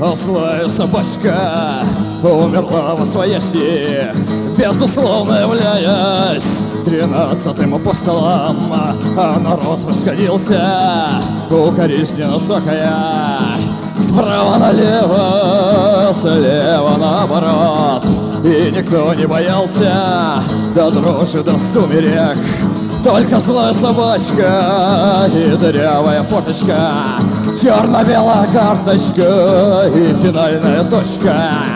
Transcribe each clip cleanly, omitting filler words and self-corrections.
Злая собачка умерла во свояси, безусловно являясь 13-м апостолом, а народ расходился укоризненно цокая справа налево, слева наоборот, и никто не боялся до дрожи, до сумерек. Только злая собачка и дырявая форточка, черно-белая карточка и финальная точка.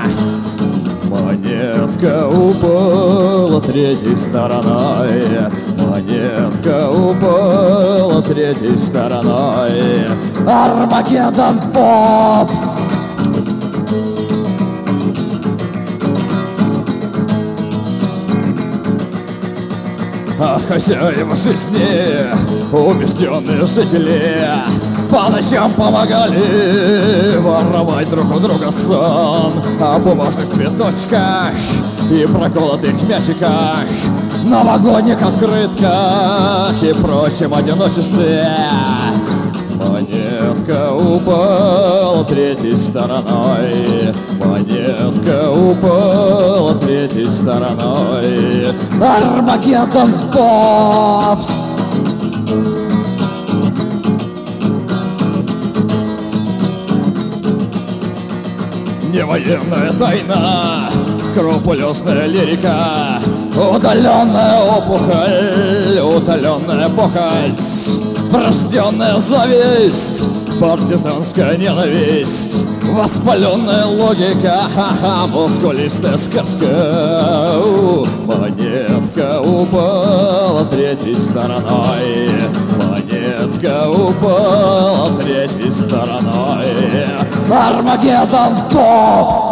Монетка упала третьей стороной, монетка упала третьей стороной. Армагеддон Попс! А хозяева жизни, убежденные жители, по ночам помогали воровать друг у друга сон о бумажных цветочках и проколотых мячиках, новогодних открытках и прочем одиночестве. Монетка упала третьей стороной, монетка упала третьей стороной. Армагеддон Попс! Не военная тайна, скрупулезная лирика, удаленная опухоль, утоленная похоть, врожденная зависть, партизанская ненависть, воспаленная логика, мускулистая сказка. Монетка упала третьей стороной, монетка упала третьей стороной. Армагеддон Попс!